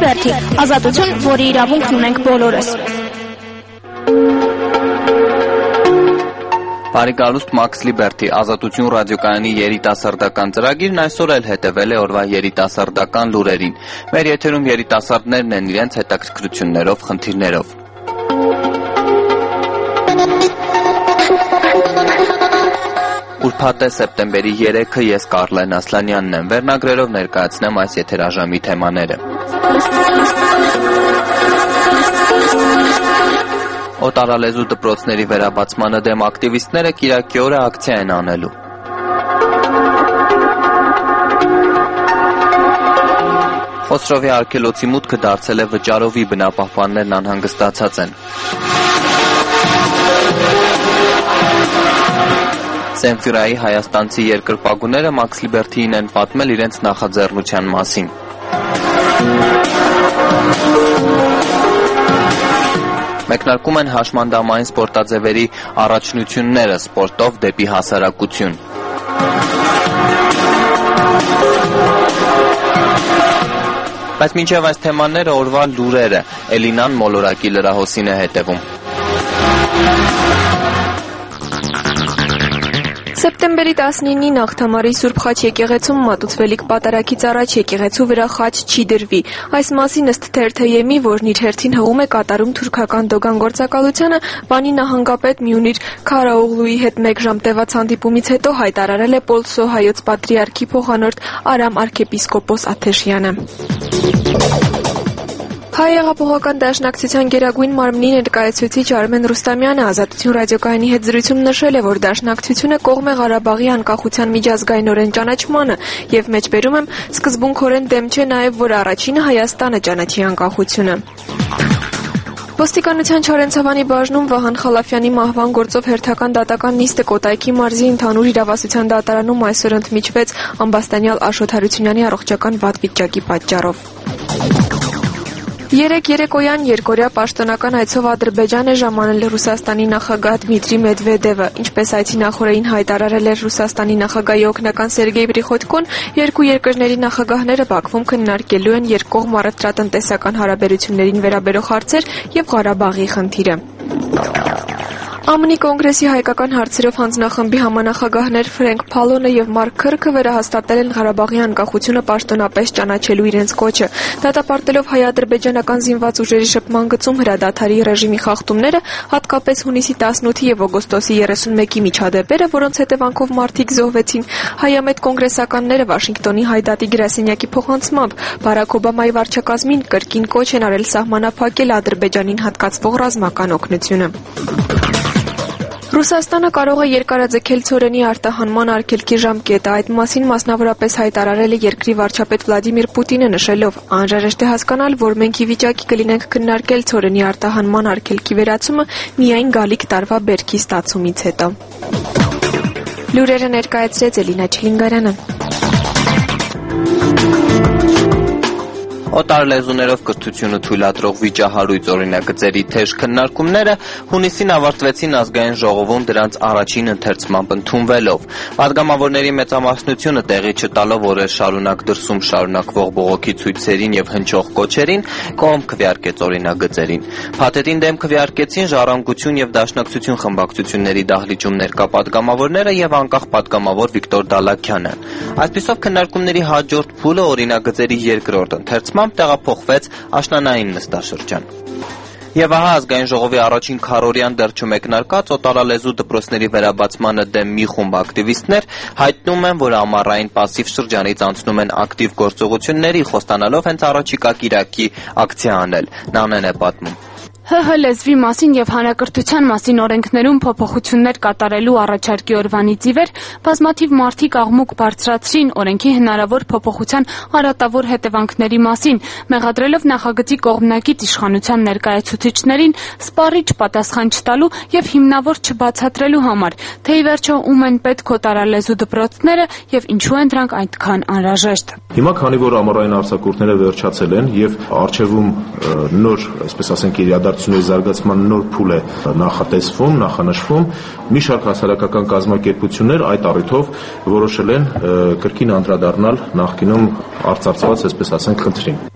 Liberty, ազատություն, որի իրավունքն ունենք բոլորս։ Բարի գալուստ Max Liberty, ազատություն ռադիոկայանի երիտասարդական ծրագիրն այսօր էլ հետևել է օրվա երիտասարդական լուրերին։ Մեր եթերում երիտասարդներն են իրենց հետաքրքրություններով, խնդիրներով։ Ուրբաթ է սեպտեմբերի 3-ը, ես Կարլեն Ասլանյանն եմ, վերնագրերով ներկայացնեմ այս եթերաժամի թեմաները։ Օտարալեզու դպրոցների վերաբացմանը դեմ ակտիվիստները կիրակի օրը ակցիա են անելու։ Խոսրովի արգելոցի մուտքը դարձել է վճարովի, բնապահպաններն անհանգստացած են։ Սենֆյուրայի հայաստանցի երկրպագուները Max Liberty-ին են պատմել իրենց նախաձեռնության մասին։ Մեկնարկում են հաշմանդամային սպորտաձևերի առաջնությունները սպորտով դեպի հասարակություն։ Բայց մինչև այս թեմաները օրվա լուրերը, Էլինան մոլորակի լրահոսին է հետևում։ Սեպտեմբերի 19-ի Նավթամարի Սուրբ Խաչ եկեղեցում մատուցվելիք պատարագից առաջ եկեղեցու վրա խաչ չի դրվի։ Այս մասին ըստ Թերթեյեմի, որն իր հերթին հղում է կատարում թուրքական դոգան գործակալությանը, Վանի նահանգապետ Մյունիր Քարաօղլուի հետ 1 ժամ տևած հանդիպումից հետո հայտարարել է Պոլսո հայոց պատրիարքի փոխանորդ Արամ arczepiskopos Աթեշյանը։ Հայ հեղափոխական դաշնակցության գերագույն մարմնի ներկայացուցիչ Արմեն Ռուստամյանը ազատություն ռադիոկայանի հետ զրույցում նշել է, որ դաշնակցությունը կողմ է Ղարաբաղի անկախության միջազգայինորեն ճանաչմանը եւ մեջբերում եմ սկզբունքորեն դեմ չէ նաեւ, որ առաջինը Հայաստանը ճանաչի անկախությունը։ Ոստիկանության Չարենցավանի բաժնում Վահան Խալաֆյանի մահվան գործով հերթական դատական նիստը Կոտայքի մարզի ընդհանուր իրավասության դատարանում այսօր ընդմիջվեց ամբաստանյալ Աշոտ Հարությունյանի առողջական վատ վիճակի պատճառով։ Երեկոյան երկօրյա պաշտոնական այցով Ադրբեջան է ժամանել Ռուսաստանի նախագահ Դմիտրի Մեդվեդևը, ինչպես այցի նախօրեին հայտարարել էր Ռուսաստանի նախագահի օգնական Սերգեյ Պրիխոտկոն, երկու երկրների նախագահները Բաքվում քննարկելու են երկկողմ առևտրատնտեսական հարաբերություններին վերաբերող հարցեր եւ Ղարաբաղի խնդիրը։ ԱՄՆ-ի կոնգրեսի հայկական հարցերով հանձնախմբի համանախագահներ Ֆրենկ Փալոնը եւ Մարկ Քըրքը վերահաստատել են Ղարաբաղի անկախությունը պաշտոնապես ճանաչելու իրենց կոչը։ Դատապարտելով հայ-ադրբեջանական զինված ուժերի շփման գծում հրադադարի ռեժիմի խախտումները, հատկապես հունիսի 18-ի եւ օգոստոսի 31-ի միջադեպերը, որոնց հետևանքով մարդիկ զոհվեցին, հայամետ կոնգրեսականները Վաշինգտոնի հայդատի գրասենյակի փոխանցմամբ Բարաք Օբամայի վարչակազմին կրկին կոչ են արել սահմանափակել Ադրբեջանին հատկացվող ռազմական օգնությունը։ Ռուսաստանը կարող է երկարաձգել ցորենի արտահանման արգելքի ժամկետը, այդ մասին մասնավորապես հայտարարել է երկրի վարչապետ Վլադիմիր Պուտինը, նշելով. անհրաժեշտ է հասկանալ, որ մենք ի վիճակի կլինենք քննարկել ցորենի արտահանման արգելքի վերացումը միայն գալիք տարվա բերքի ստացումից հետո։ Լուրերը ներկայացրեց Էլինա Չլինգարյանը։ Օտար լեզուներով կրթությունը թույլատրող վիճահարույց օրինագծերի թեժ քննարկումները հունիսին ավարտվեցին ազգային ժողովում դրանց առաջին ընթերցմամբ ընդունվելով։ Պատգամավորների մեծամասնությունը տեղի չտալով օրեր շարունակ դրսում շարունակվող բողոքի ցույցերին եւ հնչող կոչերին կողմ քվեարկեց օրինագծերին։ Փաթեթին դեմ քվեարկեցին Ժառանգություն եւ Դաշնակցություն խմբակցությունների դահլիճում ներկա պատգամավորները եւ անկախ պատգամավոր Վիկտոր Դալաքյանը։ Այսպիսով քննարկումների հաջորդ փուլը օրինագծերի երկրորդ ընթերցմամբ տեղափոխվեց աշնանային նստաշրջան։ Եվ ահա ազգային ժողովի առաջին քառօրյան դեռ չմեկնարկած օտարալեզու դպրոցների վերաբացմանը դեմ մի խումբ ակտիվիստներ հայտնում են, որ ամառային պասիվ շրջանից անցնում են ակտիվ գործողությունների, խոստանալով հենց առաջիկա կիրակի ակցիա անել։ Նանեն է պատմում։ ՀՀ լեզվի մասին եւ հանրակրթության մասին օրենքներում փոփոխություններ կատարելու առաջարկի օրվանից ի վեր բազմաթիվ մարդիկ աղմուկ բարձրացրին օրենքի հնարավոր փոփոխության արատավոր հետևանքների մասին, մեղադրելով նախագծի կողմնակից իշխանության ներկայացուցիչներին սպառիչ պատասխան չտալու եւ հիմնավոր չբացատրելու համար, թե ի վերջո ում են պետք օտարալեզու դպրոցները եւ ինչու են դրանք այդքան անհրաժեշտ։ Հիմա քանի որ ամառային արձակուրդները վերջացել են եւ արժեվում նոր, այսպես ասենք, իրադարձությունների զարգացման նոր փուլ է նախատեսվում, նախանշվում, մի շարք հասարակական կազմակերպություններ այդ առիթով որոշել են կրկին անդրադառնալ նախկինում արծարծված, այսպես ասենք, խնդրին։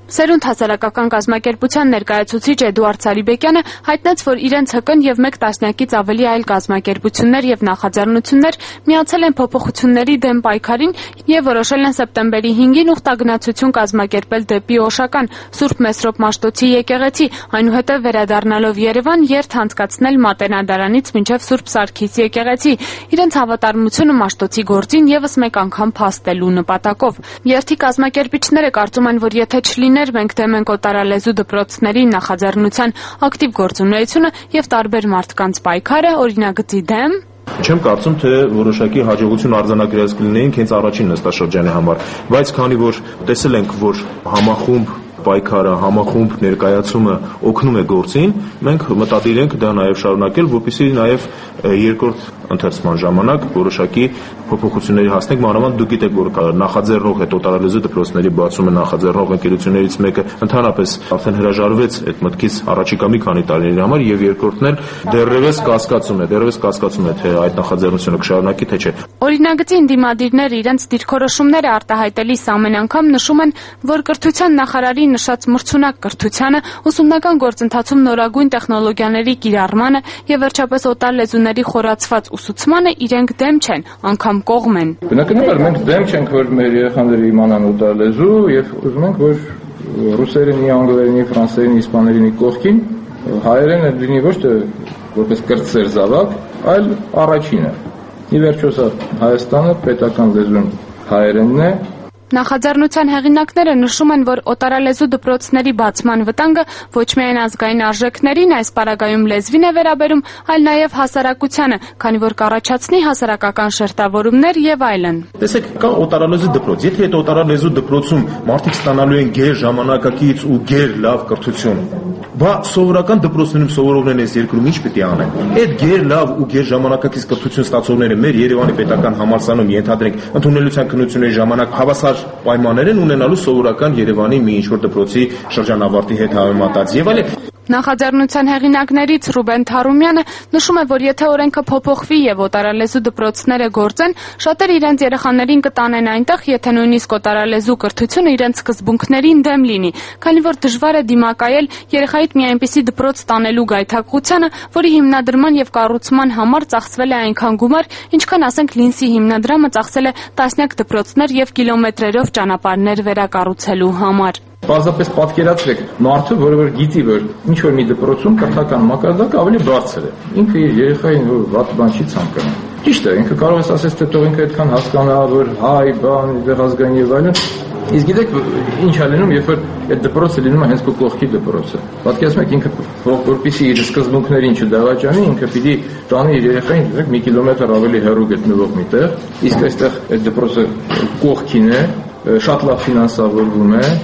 Սերունդ հասարակական կազմակերպության ներկայացուցիչ Էդուարդ Սարիբեկյանը հայտնեց, որ իրենց ՀԿ-ն եւ 1 տասնյակից ավելի այլ կազմակերպություններ եւ նախաձեռնություններ միացել են փոփոխությունների դեմ պայքարին եւ որոշել են սեպտեմբերի 5-ին ուխտագնացություն կազմակերպել դեպի Օշական Սուրբ Մեսրոպ Մաշտոցի եկեղեցի, այնուհետեւ վերադառնալով Երևան երթ անցկացնել Մատենադարանից մինչեւ Սուրբ Սարգիս եկեղեցի, իրենց հավատարմությունը Մաշտոցի գործին եւս մեկ անգամ փաստելու նպատակով։ Երթի կազմակերպիչները կարծում են, որ եթե չլիներ մենք դեմ ենք օտարալեզու դպրոցների նախաձեռնության ակտիվ գործունեությունը եւ տարբեր մարդկանց պայքարը օրինագծի դեմ, Չեմ կարծում, թե որոշակի հաջողություն արձանագրած կլինեինք հենց առաջին նստաշրջանի համար, բայց քանի որ տեսել ենք, որ համախումբ պայքարը, համախումբ ներկայացումը օգնում է գործին, մենք մտադիր ենք դա նաև շարունակել, որպեսզի նաև երկրորդ ընթերցման ժամանակ որոշակի փոփոխությունների հասնենք, մանավանդ դուք գիտեք, որ նախաձեռնող հետ օտարալեզու դպրոցների բացումը նախաձեռնող ընկերություններից մեկը ընդհանրապես արդեն հրաժարվեց այդ մտքից առաջիկա մի քանի տարիների համար եւ երկրորդն էլ դեռևս կասկածում է, թե այդ նախաձեռնությունը կշարունակի, թե չէ։ Օրինագծի ընդդիմադիրները իրենց դիրքորոշումները արտահայտելիս ամեն անգամ նշում են, որ կրթության նախարարի նշած մրցունակ կրթությանը, ուսումնական գործընթացում նորագույն տեխնոլոգիաների կիրառմանը եւ վերջապես օտար լեզուների խորացված ուսուցմանը իրենք դեմ չեն, անգամ կողմ են։ Բնականաբար մենք դեմ չենք, որ մեր երեխաները իմանան օտար լեզու եւ ուզում ենք, որ ռուսերենի, անգլերենի, ֆրանսերենի, իսպաներենի կողքին հայերենը լինի ոչ թե որպես կրտսեր զավակ, այլ առաջինը։ Ի վերջո սա Հայաստանը պետական լեզուն հայերենն է։ Նախաձեռնության հեղինակները նշում են, որ օտարալեզու դպրոցների բացման վտանգը ոչ միայն ազգային արժեքներին, այս պարագայում լեզվին է վերաբերում, այլ նաև հասարակությանը, քանի որ կառաջացնի հասարակական շերտավորումներ եւ այլն։ Տեսեք, կա օտարալեզու դպրոց։ Եթե այդ օտարալեզու դպրոցում մարդիկ ստանալու են գեր ժամանակակից ու գեր լավ կրթություն, բա սովորական դպրոցներում սովորողներն այս երկրում ինչ պետք է անեն։ Այդ գեր լավ ու գեր ժամանակակից կրթություն ստացողները մեր Երևանի պետական համալսարանում ենթադրենք ընդունելության քննությունների ժամանակ հավասար պայմաններ են ունենալու սովորական Երևանի մի ինչ-որ դպրոցի շրջանավարտի հետ համեմատած եւ այլն։ Նախաձեռնության հեղինակներից Ռուբեն Թարումյանը նշում է, որ եթե օրենքը փոփոխվի եւ օտարալեզու դպրոցները գործեն, շատեր իրենց երեխաներին կտանեն այնտեղ, եթե նույնիսկ օտարալեզու կրթությունը իրենց սկզբունքներին դեմ լինի, քանի որ դժվար է դիմակայել երեխայիդ մի այնպիսի դպրոց տանելու գայթակղությանը, որի հիմնադրման եւ կառուցման համար ծախսվել է այնքան գումար, ինչքան ասենք Լինսի հիմնադրամը ծախսել է տասնյակ դպրոցներ եւ կիլոմետրերով ճանապարհներ վերակառուցելու համար։ Պարզապես պատկերացրեք մարդը, որը որ գիտի, որ ինչ որ մի դպրոցում կրթական մակարդակը ավելի բարձր է։ Ինքը իր երեխային վատ բան չի ցանկանում։ Ճիշտ է, ինքը կարող է ասել, թե թող ինքը այդքան հասկանա, որ հայ, բան, դեղազգային եւ այլն։ Իսկ գիտեք ինչ է լինում, երբ որ այդ դպրոցը լինում է հենց քո կողքի դպրոցը։ Պատկերացնեք ինքը որպեսզի իր սկզբունքներին չդավաճանի, ինքը պիտի տանի իր երեխային, դեպի մի կիլոմետր ավելի հեռու գտնվող մի տեղ, իսկ այստեղ այդ դպրոցը կողքին է, շատ լավ ֆինանսավորվում է։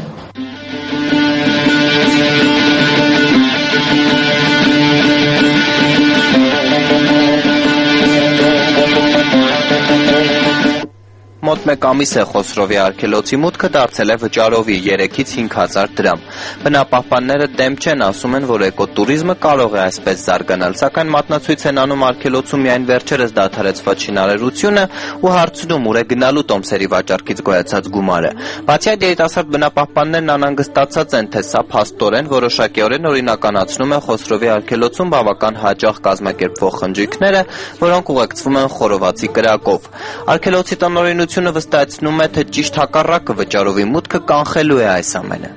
Մոտ մեկ ամիս է Խոսրովի արգելոցի մուտքը դարձել է վճարովի 3-ից 5,000 դրամ։ Բնապահպանները դեմ չեն, ասում են, որ էկոտուրիզմը կարող է այսպես զարգանալ, սակայն մատնացույց են անում արգելոցում միայն վերջերս դադարեցված շինարարությունը ու հարցնում ուր է գնալու տոմսերի վաճառքից գոյացած գումարը։ Բացի այդ, երիտասարդ բնապահպաններն անհանգստացած են, թե սա փաստորեն որոշակիորեն օրինականացնում է Խոսրովի արգելոցում բավական հաճախ կազմակերպվող խնջույքները, որոնք ուղեկցվում են խորովածի կրակով։ Արգելոցի տնօրինությունը վստահեցնում է, թե ճիշտ հակառակը վճարովի մուտքը կանխելու է այս ամենը։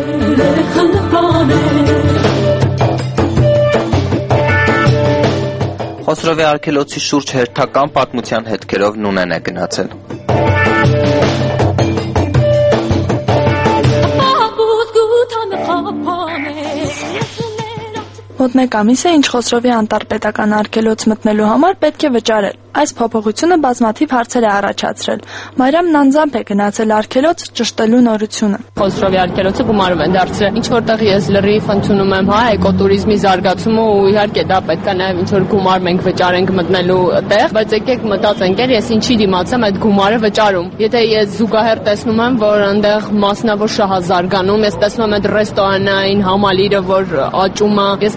Խոսրովի արգելոցի շուրջ հերթական պատմության հետքերով Նունեն է գնացել։ Մոտ մեկ ամիս է, ինչ Խոսրովի անտարպետական արգելոց մտնելու համար պետք է վճարել։ Այս փոփոխությունը բազմաթիվ հարցեր է առաջացրել։ Մարիամն անձամբ է գնացել արգելոց ճշտելու նորությունը։ Խոսրովի արգելոցը գումարով են դարձրել։ Ինչ որտեղ ես լրիվ ընդունում եմ, էկոտուրիզմի զարգացումը ու իհարկե դա պետք է նաև ինչ որ գումար մենք վճարենք մտնելու տեղ, բայց եկեք մտածենք, ես ինչի դիմացեմ այդ գումարը վճարում։ Եթե ես զուգահեռ տեսնում եմ, որ այնտեղ մասնավոր շահազարգանում, ես տեսնում եմ այդ ռեստորանային համալիրը, որ աճում է, ես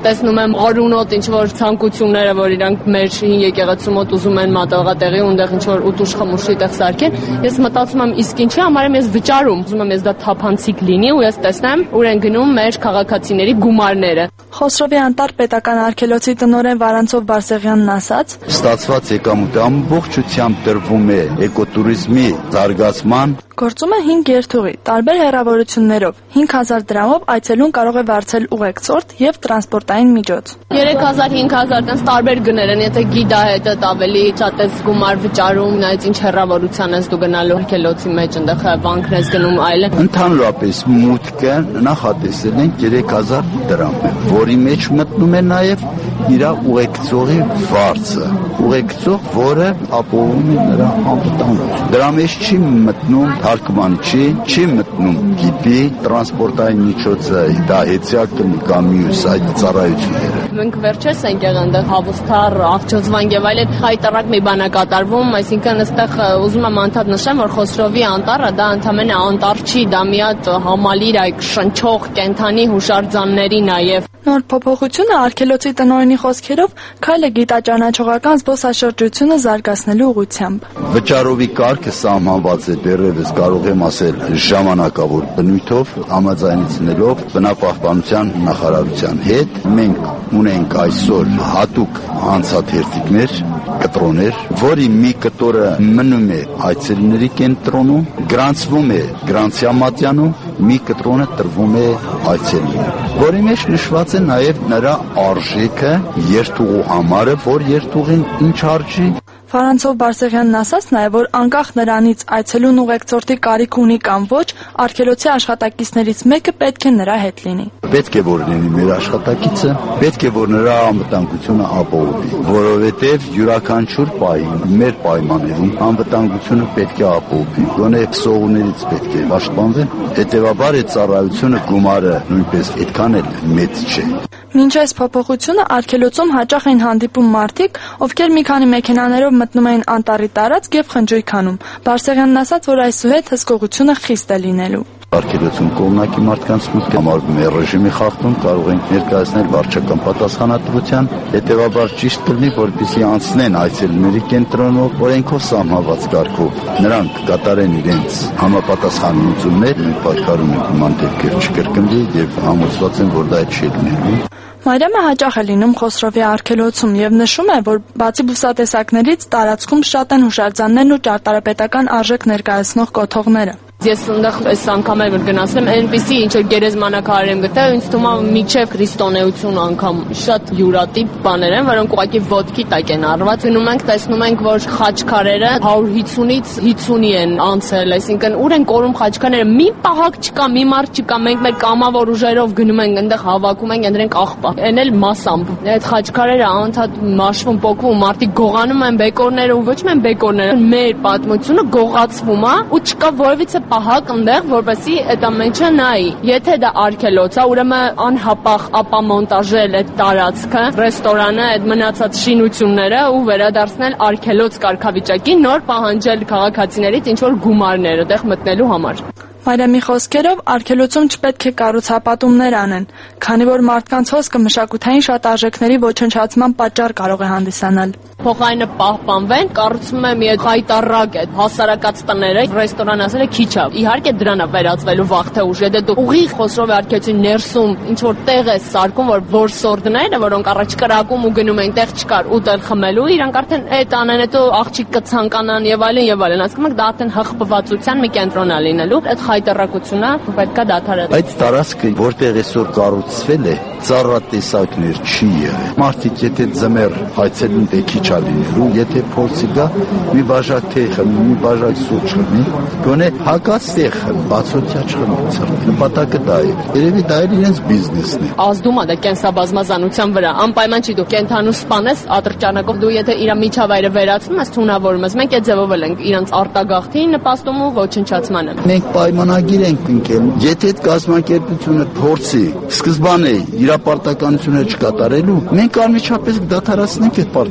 տեսնում եմ արունոտ ինչ որ ցանկությունները, որ իրանք մեր հին եկեղեցու մոտ ուզում են մատաղատեղի ունդեղ ինչ որ ուտուշ խմուշի տեղ սարքեն, ես մտածում եմ իսկ ինչի համար եմ ես վճարում, ուզում եմ ես դա թափանցիկ լինի ու ես տեսնեմ ուր են գնում մեր քաղաքացիների գումարները։ Խոսրովի Անտառ պետական արգելոցի տնօրեն Վարանցով Բարսեղյանն ասաց. Ստացված եկամուտը ամբողջությամբ տրվում է էկոտուրիզմի զարգացման։ Գործում է 5 երթուղի, տարբեր հեռավորություններով։ 5000 դրամով այցելուն կարող է վարձել ուղեկցորդ եւ տրանսպորտային միջոց։ 3000-5000 տենց տարբեր գներ են, եթե գիդահետդ ավելի շատ ես գումար վճարում, նայած ինչ հեռավորության ես դու գնալու արգելոցի մեջ, այնտեղ բանկն ես գնում այլն։ Ընդհանրապես մուտքը նախատեսել են 3000 դրամ, որի մեջ մտնում է նաեւ իր ուղեկցողի վարձը, ուղեկցող, որը ապահովում է նրա անվտանգությունը։ Դրա մեջ չի մտնում թարգմանչի, չի մտնում գիդի, տրանսպորտային միջոցը, դա հեծյալ կլինի կամ մյուս այդ ծառայությունները։ Մենք վերջերս ենք եղել այնտեղ Հավուստար, Աղջոցվան եւ այլն հայտարարակ մի բան է կատարվում, այսինքն այստեղ ուզում եմ անդադ նշեմ, որ Խոսրովի անտառը դա ընդամենը անտառ չի, դա մի հատ համալիր այ շնչող կենթանի հուշարձանների նաեւ։ Նոր փոփոխությունը արգելոցի տնօրենի խոսքերով քայլ է գիտաճանաչողական զբոսաշրջությունը զարգացնելու ուղղությամբ։ Վճարովի կարգը սահմանված է դեռևս կարող եմ ասել ժամանակավոր բնույթով, համաձայնեցնելով բնապահպանության նախարարության հետ։ Մենք ունենք այսօր հատուկ անցաթերթիկներ, կտրոններ, որի մի կտորը մնում է այցելուների կենտրոնում, գրանցվում է Գրանցիամատյանում, մի կտրոնը տրվում է այցելուին, որի մեջ նշված է նաև նրա արժեքը, երթուղու համարը, որ երթուղին ինչ արժի։ Վարանցով Բարսեղյանն ասաց նաև, որ անկախ նրանից այցելուն ուղեկցորդի կարիք ունի կամ ոչ, արգելոցի աշխատակիցներից մեկը պետք է նրա հետ լինի։ Պետք է որ լինի մեր աշխատակիցը, պետք է որ նրա անվտանգությունը ապահովի, որովհետև յուրաքանչյուր պահին մեր պայմաններում անվտանգությունը պետք է ապահովի, գոնե սողուներից պետք է պաշտպանվեն, հետևաբար այդ ծառայությունը գումարը նույնպես այդքան էլ մեծ չէ։ Մինչ այս փոփոխությունը արգելոցում հաճախ էին հանդիպում մարդիկ, ովքեր մի քանի մեքենաներով մտնում էին անտառի տարածք եւ խնջույք անում։ Բարսեղյանն ասաց, որ այսուհետ հսկողությունը խիստ է լինելու։ Արգելոցում կողմնակի մարդկանց մուտքը համարվում է ռեժիմի խախտում, կարող ենք ներկայացնել վարչական պատասխանատվության, հետևաբար ճիշտ կլինի, որպեսզի անցնեն այցելուների կենտրոնով օրենքով սահմանված կարգով, նրանք կատարեն իրենց համապատասխանություններ, մենք պայքարում ենք նման դեպքեր չկրկնվի եւ համոզված եմ, որ դա չի լինելու։ Մարիամը հաճախ է լինում Խոսրովի արգելոցում եւ նշում է, որ բացի բուսատեսակներից տարածքում շատ են հուշարձաններն ու ճարտարապետական արժեք ներկայացնող կոթողները։ Ես այնտեղ այս անգամ էլ գնացել եմ, այնպեսի ինչ որ գերեզմանակարար եմ գտել, ինձ թվում է միջև քրիստոնեություն անգամ շատ յուրատիպ բաներ են, որոնք ուղղակի ոտքի տակ են առված։ Գնում ենք, տեսնում ենք, որ խաչքարերը 150-ից 50-ի են անցել, այսինքն ուր են կորում խաչքարերը, մի պահակ չկա, մի մարդ չկա, մենք մեր կամավոր ուժերով գնում ենք այնտեղ հավաքում ենք, ընտրենք աղբա։ Այն էլ մասամբ։ Այդ խաչքարերը անդադ մաշվում, պոկվում, մարդիկ գողանում են բեկորները ու ոչ միայն բեկորները, մեր պատմությունը գողացվում է ու չկա որևիցե պահակ այնտեղ, որպեսզի այդ ամենը նայի։ Եթե դա արգելոց է, ուրեմն անհապաղ ապամոնտաժել այդ տարածքը, ռեստորանը, այդ մնացած շինությունները ու վերադարձնել արգելոց կարգավիճակի, նոր պահանջել քաղաքացիներից ինչ որ գումարներ այդտեղ մտնելու համար։ Մարիամի խոսքերով արգելոցում չպետք է կառուցապատումներ անեն, քանի որ մարդկանց հոսքը մշակութային շատ արժեքների ոչնչացման պատճառ կարող է հանդիսանալ։ Փոխայինը պահպանվեն, կառուցվում է մի հայտարարակ այդ հասարակած տները, ռեստորան ասել է քիչ է։ Իհարկե դրան է վերածվելու վաղ թե ուշ, եթե դու ուղիղ Խոսրովի արգելոցի ներսում ինչ որ տեղ է սարքում, որ որսորդները, որոնք առաջ կրակում ու գնում են տեղ չկար ուտել խմելու, իրանք արդեն այդ անեն, հետո աղջիկ կցանկանան եւ այլն, ասում եք դա արդեն հղբվածության մի կենտրոն է լինելու։ Այդ հայտարարությունը պետք է դադարել։ Այդ տարածքը, որտեղ այսօր կառուցվել է, ծառատեսակներ չի եղել։ Մարդիկ եթե ձմեռ այցելուն քիչ է լինելու, եթե փորձի գա մի բաժակ թեյ խմի, մի բաժակ սուրճ խմի, գոնե հակած թեյ խմի, բացօթյա չխմի։ Նպատակը դա է։ Երևի դա էլ իրենց բիզնեսն է։ Ազդում է դա կենսաբազմազանության վրա։ Անպայման չի դու կենթանու սպանես ատրճանակով, դու եթե իր միջավայրը վերացնում ես, թունավորում ես։ Մենք այդ ձևով ենք իրանց արտագաղթի նպաստում ու ոչնչացմանը։ Մենք պայմանագիր ենք ընկել։ Եթե այդ կազմակերպությունը փորձի սկզբանե իր պարտականությունը չկատարելու, մենք անմիջապես կդադարեցնենք այդ պարտավորությունը։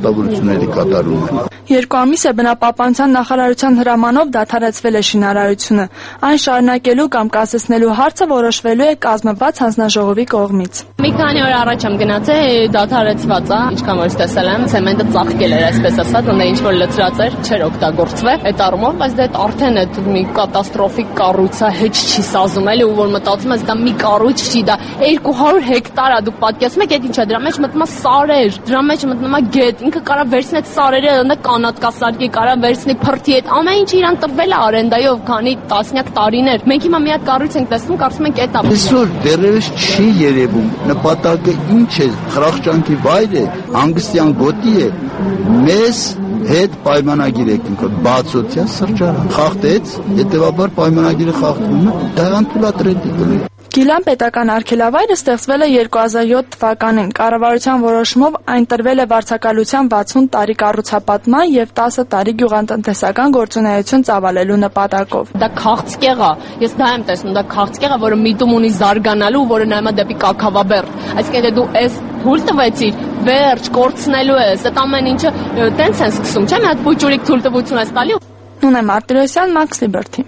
գործողությունների կատարումը։ 2 ամիս է բնապահպանության նախարարության հրամանով դադարեցվել է շինարարությունը։ Այն շարունակելու կամ կասեցնելու հարցը որոշվելու է կազմված հանձնաժողովի կողմից։ Մի քանի օր առաջ եմ գնացել, դադարեցված է, ինչքան որ տեսել եմ, ցեմենտը ծաղկել էր, այսպես ասած, ընդ ինչ որ լցրած էր, չէր օգտագործվել։ Այդ առումով, բայց դա արդեն այդ մի կատաստրոֆիկ կառույց է, heç չի սազում էլի, ու որ մտածում ես դա մի կառույց չի, դա 200 հեկտար է, դուք պատկերացնում եք, այդ ինչ է, դրա մեջ մտնում է սարեր, դրա մեջ մտնում է գետ, ինքը կարա վերցնի այդ սարերը, ընդ կանատ կասարկի, կարա վերցնի փրթի, այդ ամեն ինչը իրան տվել է արենդայով, քանի տասնյակ տարիներ։ Մենք հիմա մի հատ կառույց ենք տեսնում, կարծում ենք այդ է։ Այսօր դեռևս չի երևում նպատակը ինչ է, խրախճանքի վայր է, հանգստյան գոտի է, մեզ հետ պայմանագիր է կնքել, բացօթյա սրճարան, խախտեց, հետևաբար պայմանագիրը խախտվում է, դրան թույլատրել դիտել։ Գիլան պետական արգելավայրը ստեղծվել է 2007 թվականին։ Կառավարության որոշումով այն տրվել է վարձակալության 60 տարի կառուցապատման եւ 10 տարի գյուղատնտեսական գործունեություն ծավալելու նպատակով։ Դա քաղցկեղ է, ես դա եմ տեսնում, դա քաղցկեղ է, որը միտում ունի զարգանալու, որը նայում է դեպի կաքավաբերդ։ Այսինքն դու այս թույլ տվեցիր, վերջ կորցնելու ես, այդ ամեն ինչը տենց են սկսում, չէ՞, մի հատ փուճուրիկ թույլտվություն ես տալի։ Նունե Մարտիրոսյան, Max Liberty։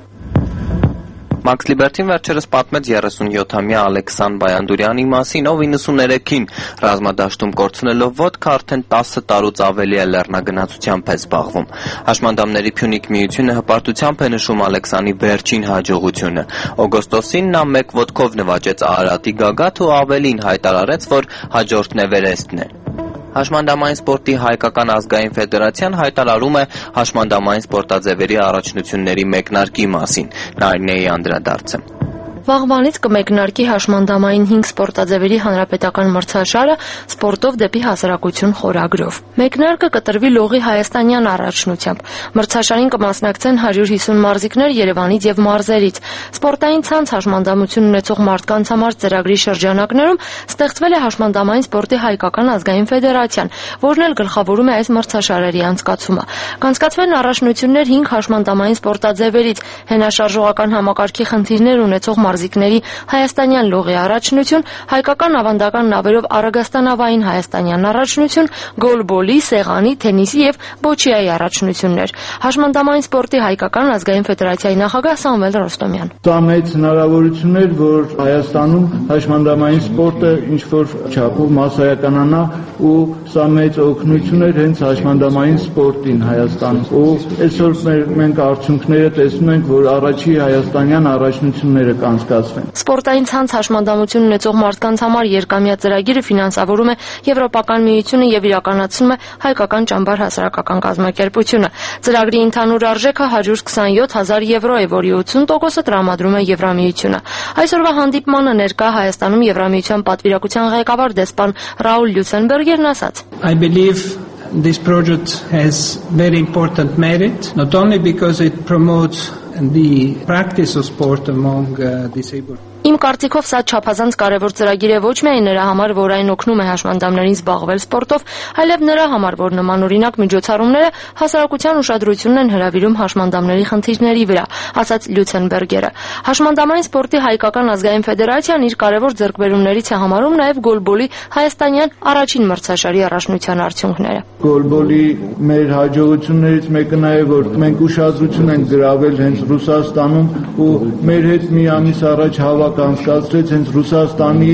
Max Liberty-ն վերջերս պատմեց 37-ամյա Ալեքսան Բայանդուրյանի մասին, ով 93-ին ռազմադաշտում կորցնելով ոտքը արդեն 10 տարուց ավելի է լեռնագնացությամբ է զբաղվում։ Հաշմանդամների Փյունիկ միությունը հպարտությամբ է նշում Ալեքսանի վերջին հաջողությունը։ Օգոստոսին նա 1 ոտքով նվաճեց Արարատի գագաթ ու ավելին հայտարարեց, որ հաջորդն Էվերեստն է։ Հաշմանդամային սպորտի հայկական ազգային ֆեդերացիան հայտարարում է հաշմանդամային սպորտաձևերի առաջնությունների մեկնարկի մասին։ Նարինեի անդրադարձը։ Վաղվանից կմեկնարկի հաշմանդամային 5 սպորտաձևերի հանրապետական մրցաշարը սպորտով դեպի հասարակություն խորագրով։ Մեկնարկը կտրվի Լողի հայաստանյան առաջնությամբ։ Մրցաշարին կմասնակցեն 150 մարզիկներ Երևանից եւ մարզերից։ Սպորտային ցանց հաշմանդամություն ունեցող մարդկանց համար ծրագրի շրջանակներում ստեղծվել է հաշմանդամային սպորտի հայկական ազգային ֆեդերացիան, որն էլ գլխավորում է այս մրցաշարերի անցկացումը։ Կանցկացվեն առաջնություններ 5 հաշմանդամային սպորտաձևերից, հենաշարժողական համակարգի խնդիրներ ունեցող մարզիկների հայաստանյան Լողի առաջնություն, հայկական ավանդական նավերով Արագաստանավային հայաստանյան առաջնություն, գոլբոլի, սեղանի, թենիսի եւ բոչիայի առաջնություններ։ Հաշմանդամային սպորտի հայկական ազգային ֆեդերացիայի նախագահ Սամվել Ռոստոմյան։ Դա մեծ հնարավորություն էր, որ Հայաստանում հաշմանդամային սպորտը ինչ որ չափով մասսայականանա ու սա մեծ օգնություն էր հենց հաշմանդամային սպորտին Հայաստանում։ Ու այսօր մենք արդյունքները տեսնում ենք, որ առաջի հայաստանյան առաջնությունները կանցկացվեն։ Սպորտային ցանց հաշմանդամություն ունեցող մարդկանց համար երկամյա ծրագիրը ֆինանսավորում է Եվրոպական միությունը եւ իրականացնում է Հայկական ճամբար հասարակական կազմակերպությունը։ Ծրագրի ընդհանուր արժեքը 127,000 եվրո է, որի 80%-ը տրամադրում է Եվրամիությունը։ Այսօրվա հանդիպմանը ներկա Հայաստանում Եվրամիության պատվիրակության ղեկավար դեսպան Ռաուլ Լյուցենբերգերն ասաց. I believe this project has very important merit, not only because it promotes the practice of sport among disabled. Իմ կարծիքով սա չափազանց կարևոր ծրագիր է ոչ միայն նրա համար, որ այն օգնում է հաշմանդամներին զբաղվել սպորտով, այլև նրա համար, որ նմանօրինակ միջոցառումները հասարակության ուշադրությունն են հրավիրում հաշմանդամների խնդիրների վրա, ասաց Լյուցենբերգերը։ Հաշմանդամային սպորտի հայկական ազգային ֆեդերացիան իր կարևոր ձեռքբերումներից է համարում նաև գոլբոլի հայաստանյան առաջին մրցաշարի առաջնության արդյունքները։ Գոլբոլի մեր հաջողություններից մեկը նաև որ մենք ուշադրություն ենք գրավել հենց Ռուսաստանում ու մեր հետ մի ամիս առաջ անցկացրեց հենց Ռուսաստանի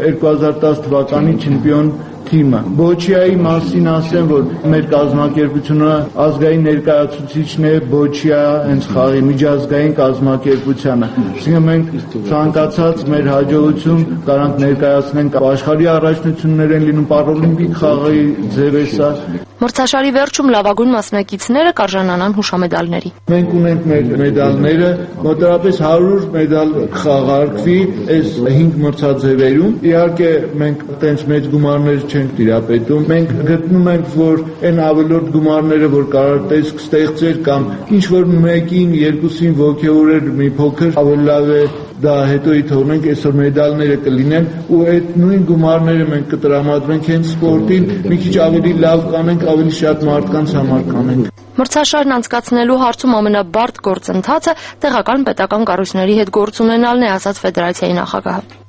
2010 թվականի չեմպիոն թիմը։ Բոչիայի մասին ասեմ, որ մեր կազմակերպությունը ազգային ներկայացուցիչն է Բոչիա հենց խաղի միջազգային կազմակերպությանը։ Այսինքն մենք ցանկացած մեր հաջողություն կարանք ներկայացնենք աշխարհի առաջնություններ են լինում պարալիմպիկ խաղի ձև է սա։ Մրցաշարի վերջում լավագույն մասնակիցները կարժանանան հուշամեդալների։ Մենք ունենք մեր մեդալները, մոտավորապես 100 մեդալ խաղարկվի այս 5 մրցաձևերում։ Իհարկե մենք տենց մեծ գումարներ չենք տիրապետում։ Մենք գտնում ենք, որ այն ավելորդ գումարները, որ կարող տեսք ստեղծել կամ ինչ որ մեկին, երկուսին ոգևորել մի փոքր ավելի լավ է դա հետոյի թողնենք, այսօր մեդալները կլինեն ու այդ նույն գումարները մենք կտրամադրենք հենց սպորտին, մի քիչ ավելի լավ կանենք, ավելի շատ մարդկանց համար կանենք։ Մրցաշարն անցկացնելու հարցում ամենաբարդ գործընթացը տեղական պետական կառույցների հետ գործ ունենալն է, ասաց ֆեդերացիայի նախագահը։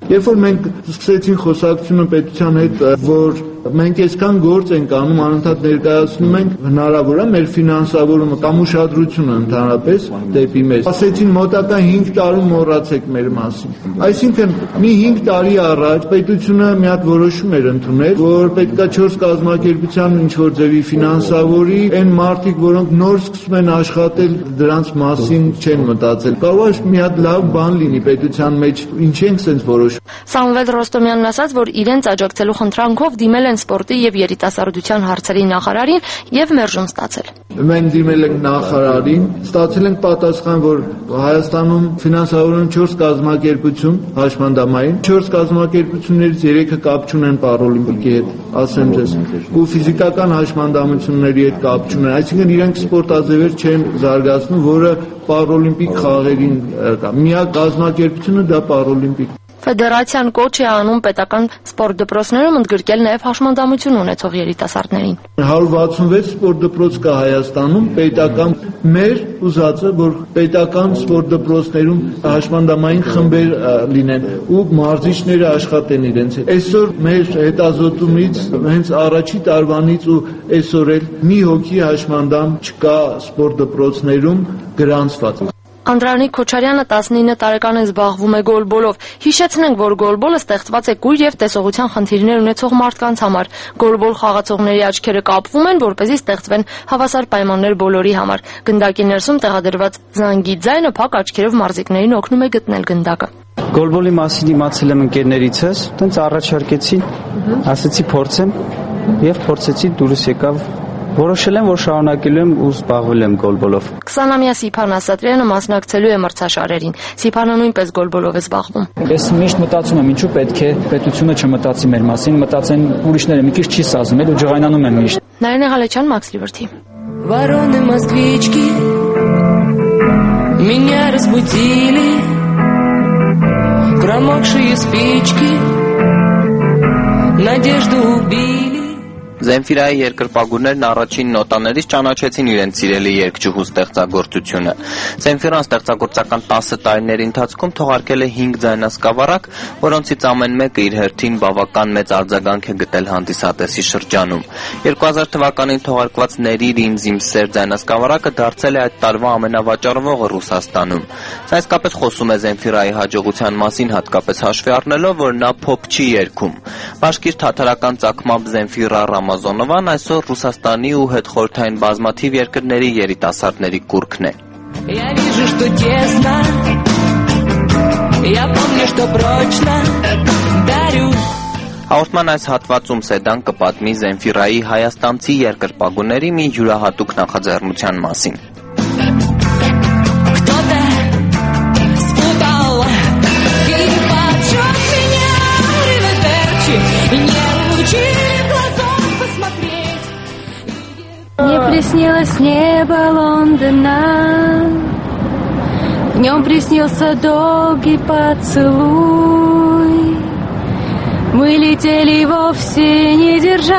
Երբ որ մենք սկսեցին խոսակցությունը պետության հետ, որ մենք այսքան գործ ենք անում, անընդհատ ներկայացնում ենք, հնարավոր է մեր ֆինանսավորումը կամ ուշադրությունը ընդհանրապես դեպի մեզ։ Ասեցին մոտակա 5 տարում մոռացեք մեր մասին։ Այսինքն մի 5 տարի առաջ պետությունը մի հատ որոշում էր ընդունել, որ պետքա 4 կազմակերպության ինչ-որ ձևի ֆինանսավորի, այն մարդիկ, որոնք նոր սկսում են աշխատել, դրանց մասին չեն մտածել։ Կարող է մի հատ լավ բան լինի պետության մեջ, ինչ ենք sense որոշում։ Սամվել Ռոստոմյանն ասաց, որ իրենց աջակցելու խնդրանքով դիմել են սպորտի եւ երիտասարդության հարցերի նախարարին եւ մերժում ստացել։ Մենք դիմել ենք նախարարին, ստացել ենք պատասխան, որ Հայաստանում ֆինանսավորում 4 կազմակերպություն հաշմանդամային, 4 կազմակերպություններից 3-ը կապ չունեն Պարաօլիմպիկի հետ, ասեմ ձեզ, ու ֆիզիկական հաշմանդամությունների հետ կապ չունեն, այսինքն իրենք սպորտաձևեր չեն զարգացնում, որը Պարաօլիմպիկ խաղերին կա։ Միակ կազմակերպությունը դա Պարաօլիմպիկ։ Ֆեդերացիան կոչ է անում պետական սպորտ դպրոցներում ընդգրկել նաև հաշմանդամություն ունեցող երիտասարդներին։ 166 սպորտ դպրոց կա Հայաստանում, պետական մեր ուզածը, որ պետական սպորտ դպրոցներում հաշմանդամային խմբեր լինեն ու մարզիչները աշխատեն իրենց հետ։ Այսօր մեր հետազոտումից հենց առաջի տարվանից ու այսօր էլ մի հոգի հաշմանդամ չկա սպորտ դպրոցներում գրանցված։ Անդրանիկ Քոչարյանը 19 տարեկան է զբաղվում է գոլբոլով։ Հիշեցնենք, որ գոլբոլը ստեղծված է կույր եւ տեսողության խնդիրներ ունեցող մարդկանց համար։ Գոլբոլ խաղացողների աչքերը կապվում են, որպեսզի ստեղծվեն հավասար պայմաններ բոլորի համար։ Գնդակի ներսում տեղադրված զանգի ձայնը փակ աչքերով մարզիկներին օգնում է գտնել գնդակը։ Գոլբոլի մասին իմացել եմ ընկերներիցս, տենց առաջարկեցի, ասեցի փորձեմ եւ փորձեցի դուրս եկավ։ Որոշել եմ, որ շարունակելու եմ ու զբաղվել եմ գոլբոլով։ 20-ամյա Սիփան Ասատրյանը մասնակցելու է մրցաշարերին։ Սիփանը նույնպես գոլբոլով է զբաղվում։ Ես միշտ մտածում եմ, ինչու պետք է պետությունը չմտածի մեր մասին, մտածեն ուրիշները, մի քիչ չի սազում, ու ջղայնանում եմ միշտ։ Նարինե Ղալեչյան, Մաքս Լիբերթի։ Вороны москвички меня разбудили, промокшие спички надежду убили. Զենֆիրայի երկրպագուներն առաջին նոտաներից ճանաչեցին իրենց սիրելի երգչուհու ստեղծագործությունը։ Զենֆիրան ստեղծագործական 10 տարիների ընթացքում թողարկել է 5 ձայնասկավառակ, որոնցից ամեն մեկը իր հերթին բավական մեծ արձագանք է գտել հանդիսատեսի շրջանում։ 2000 թվականին թողարկված «Ներիր ինձ իմ սեր» ձայնասկավառակը դարձել է այդ տարվա ամենավաճառվողը Ռուսաստանում։ Սա իսկապես խոսում է Զենֆիրայի հաջողության մասին, հատկապես հաշվի առնելով, որ նա փոփ չի երգում։ Բաշկիր թաթարական ծագմամբ Զենֆիրա Ռամազանովան այսօր Ռուսաստանի ու հետխորհրդային բազմաթիվ երկրների երիտասարդների կուռքն է։ Я вижу, что тесно, я помню, что прочно дарю. Հաղորդման այս հատվածում Սեդան կպատմի Զենֆիրայի հայաստանցի երկրպագուների մի յուրահատուկ նախաձեռնության մասին։ Мне приснилось небо Лондона, в нем приснился долгий поцелуй. Мы летели вовсе не держась.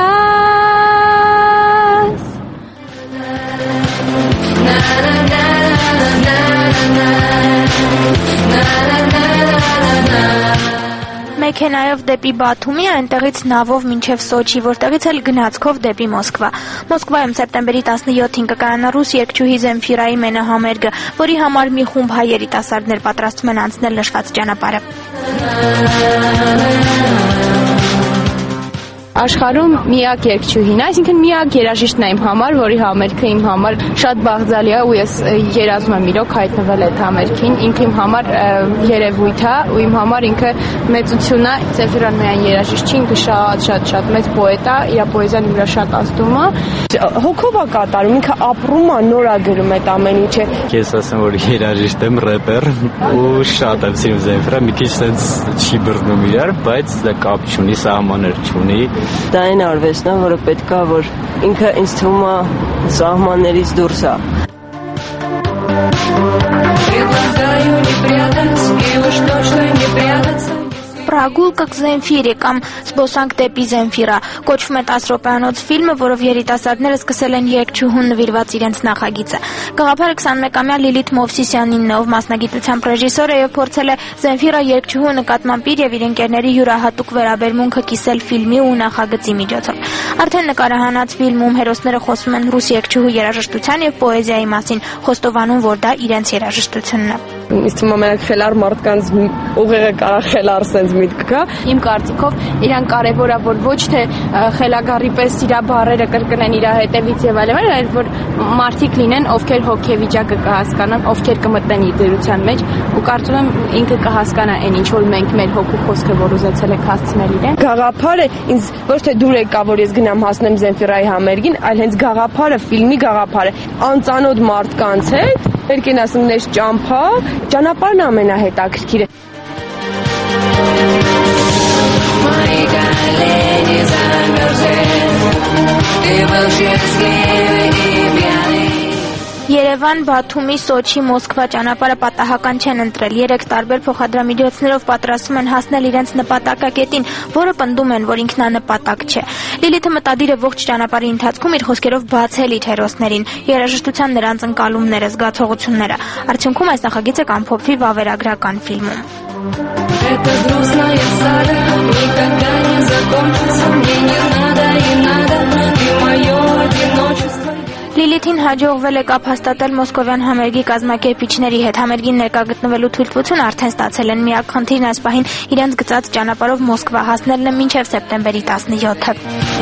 Մեքենայով դեպի Բաթումի, այնտեղից նավով մինչև Սոչի, որտեղից էլ գնացքով դեպի Մոսկվա։ Մոսկվայում սեպտեմբերի 17-ին կկայանա ռուս երգչուհի Զենֆիրայի մենահամերգը, որի համար մի խումբ հայ երիտասարդներ պատրաստվում են անցնել նշված ճանապարհը։ Աշխարհում միակ երգչուհին, այսինքն միակ երաժիշտն է իմ համար, որի համերգը իմ համար շատ բաղձալի է ու ես երազում եմ իրոք հայտնվել այդ համերգին, ինքը իմ համար երևույթ է ու իմ համար ինքը մեծություն է, Զենֆիրան միայն երաժիշտ չի, ինքը շատ մեծ պոետ է, իր պոեզիան հյուրաշատազդում է, հոգով է կատարում, ինքը ապրում է, նոր է գրում այդ ամեն ինչը։ Ես ասեմ, որ երաժիշտ եմ, рэպեր ու շատ եմ սիրում Զենֆիրան, մի քիչ sense չի բռնում իրար, բայց դա կապ չունի, սահմաններ չունի։ Դա այն արվեստն է, որը պետք է, որ ինքը ինձ թվում է սահմաններից դուրս է։ Պրագուլկա к Զենֆիրի կամ Զբոսանք դեպի Զենֆիրա կոչվում է 10 րոպեանոց ֆիլմը, որով երիտասարդները սկսել են երգչուհուն նվիրված իրենց նախագիծը։ Գաղափարը 21-ամյա Լիլիթ Մովսիսյանինն է, ով մասնագիտությամբ ռեժիսոր է եւ փորձել է Զենֆիրա երգչուհու նկատմամբ իր եւ իր ընկերների յուրահատուկ վերաբերմունքը կիսել ֆիլմի ու նախագծի միջոցով։ Արդեն նկարահանած ֆիլմում հերոսները խոսում են ռուս երգչուհու երաժշտության եւ պոեզիայի մասին, խոստովանում, որ դա իրենց երաժշտությունն է։ Ինձ թվում է մենակ խելար մարդկանց ուղեղը կարող խելար sense միտք գա։ Իմ կարծիքով իրան կարևորա որ ոչ թե խելագարի պես իր բառերը կրկնեն իր հետևից եւ այլն, այլ որ մարդիկ լինեն, ովքեր հոգեվիճակը կհասկանան, ովքեր կմտնեն իր դերության մեջ ու կարծում եմ ինքը կհասկանա այն ինչ որ մենք մեր հոգու խոսքը որ ուզեցել ենք հասցնել իրեն։ Գաղափարը ինձ ոչ թե դուր եկա որ ես գնամ հասնեմ Զենֆիրայի համերգին, այլ հենց գաղափարը, ֆիլմի գաղափարը անծանոթ մարդկանց հետ Երկին ասում նես ճամփա, ճանապարհն ամենահետաքրքիրը։ Երևան, Բաթումի, Սոչի, Մոսկվա ճանապարհը պատահական չեն ընտրել։ 3 տարբեր փոխադրամիջոցներով պատրաստում են հասնել իրենց նպատակակետին, որը պնդում են, որ ինքնանպատակ չէ։ Լիլիթը մտադիր է ողջ ճանապարհի ընթացքում իր խոսքերով բացել իր հերոսներին, երաժշտության նրանց ընկալումները, զգացողությունները։ Արդյունքում այս նախագիծը կամփոփվի վավերագրական ֆիլմում։ Լիլիթին հաջողվել է կապ հաստատել մոսկովյան համերգի կազմակերպիչների հետ։ Համերգին ներկա գտնվելու թույլտվություն արդեն ստացել են։ Միակ խնդիրն այս պահին իրենց գծած ճանապարհով Մոսկվա հասնելն է մինչև սեպտեմբերի 17-ը։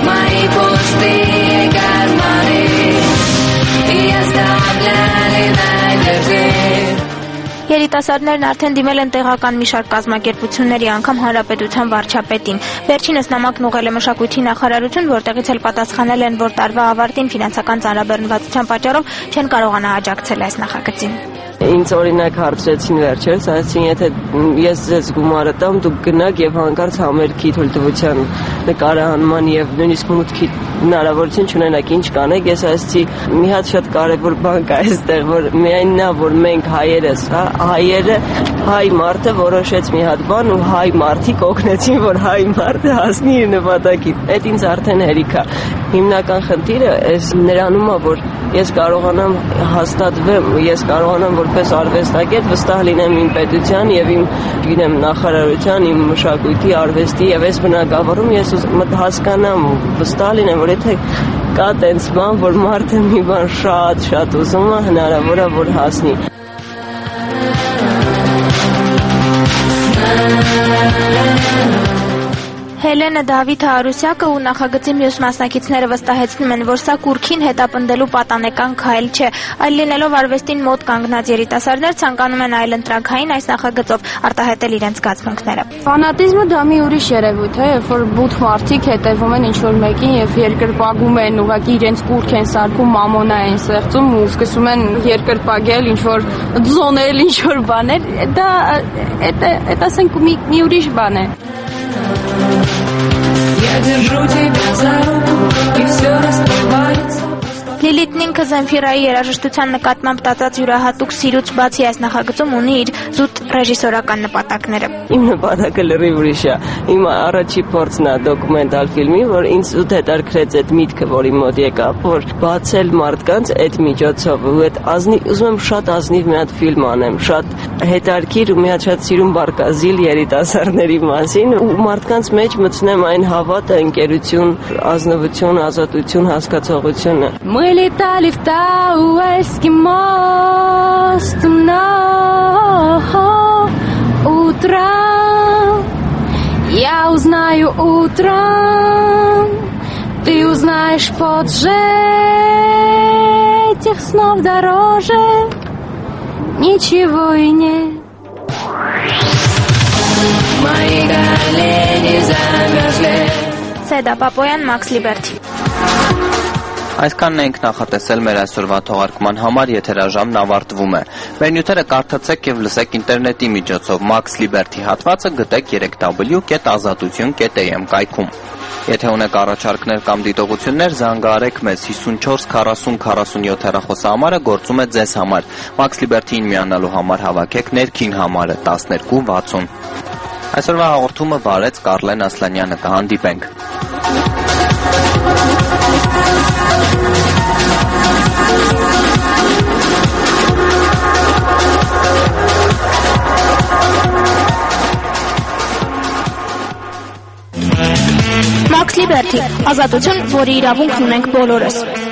Երիտասարդներն արդեն դիմել են տեղական մի շարք կազմակերպությունների, անգամ հանրապետության վարչապետին։ Վերջինս նամակն ուղղել է մշակույթի նախարարություն, որտեղից էլ պատասխանել են, որ տարվա ավարտին ֆինանսական ծանրաբեռնվածության պատճառով չեն կարողանա աջակցել այս նախագծին։ Ինձ օրինակ հարցրեցին վերջերս, ասեցին, եթե ես ձեզ գումարը տամ, դուք գնաք եւ հանկարծ համերգի թույլտվության նկարահանման եւ նույնիսկ մուտքի հնարավորություն չունենաք, ինչ կանեք, ես ասեցի, մի հատ շատ կարեւոր բան կա այստեղ, որ միայն նա, որ մենք հայերս, հայերը, հայ մարդը որոշեց մի հատ բան ու հայ մարդիկ օգնեցին, որ հայ մարդը հասնի իր նպատակին։ Այդ ինձ արդեն հերիք է։ Հիմնական խնդիրը էս նրանում է, որ ես կարողանամ հաստատվեմ, ես կարողանամ որպես արվեստագետ վստահ լինեմ իմ պետության եւ իմ գիտեմ նախարարության, իմ մշակույթի, արվեստի եւ այս բնակավարում ես հասկանամ, վստահ լինեմ, որ եթե կա տենց բան, որ մարդը մի բան շատ ուզում է, հնարավոր է որ հասնի։ Հելենը, Դավիթը, Արուսյակը ու նախագծի մյուս մասնակիցները վստահեցնում են, որ սա կուրքին հետապնդելու պատանեկան քայլ չէ, այլ լինելով արվեստին մոտ կանգնած երիտասարդներ ցանկանում են այլընտրանքային այս նախագծով արտահայտել իրենց զգացմունքները։ Ֆանատիզմը դա մի ուրիշ երևույթ է, երբ որ բութ մարդիկ հետևում են ինչ-որ մեկին եւ երկրպագում են, ուղղակի իրենց կուրք են սարքում, մամոնա են սեղծում ու սկսում են երկրպագել, ինչ-որ ձոնել, ինչ-որ բաներ, դա ասենք մի ուրիշ բան է։ Я держу тебя за руку, и все расплывается. Լիլիթն ինքը Զենֆիրայի երաժշտության նկատմամբ տածած յուրահատուկ սիրուց բացի այս նախագծում ունի իր զուտ ռեժիսորական նպատակները։ Իմ նպատակը լրիվ ուրիշ է։ Իմ առաջի փորձն է դոկումենտալ ֆիլմի, որ ինձ զուտ հետաքրքրեց այդ միտքը, որի մոտ եկավ, որ բացել մարդկանց այդ միջոցով ու այդ ուզում եմ շատ ազնիվ մի հատ ֆիլմ անեմ, շատ հետաքրքիր ու մի հատ շատ սիրուն բարկազիլ երիտասարդների մասին ու մարդկանց մեջ մտցնեմ այն հավատը, ընկերություն, ազնվություն, ազատություն, հասկացողությունը։ Мы летали в Тауэльский мост утром. Я узнаю утром, ты узнаешь позже. Этих снов дороже ничего и нет. Мои колени замерзли. Սեդա Պապոյան, Մաքս Լիբերթի։ Այսքանն ենք նախատեսել մեր այսօրվա թողարկման համար, եթերաժամն ավարտվում է։ Մեր նյութերը կարդացեք եւ լսեք ինտերնետի միջոցով Max Liberty հատվածը գտեք www.azatutun.am կայքում։ Եթե ունեք առաջարկներ կամ դիտողություններ, զանգահարեք մեզ 54 40 47 հեռախոսահամարը գործում է ձեզ համար։ Max Liberty-ին միանալու համար հավաքեք ներքին համարը 1260։ Այսօրվա հաղորդումը վարեց Կարլեն Ասլանյանը, կհանդիպենք։ Մաքս Լիբերթի, ազատություն, որի իրավունքն ունենք բոլորս։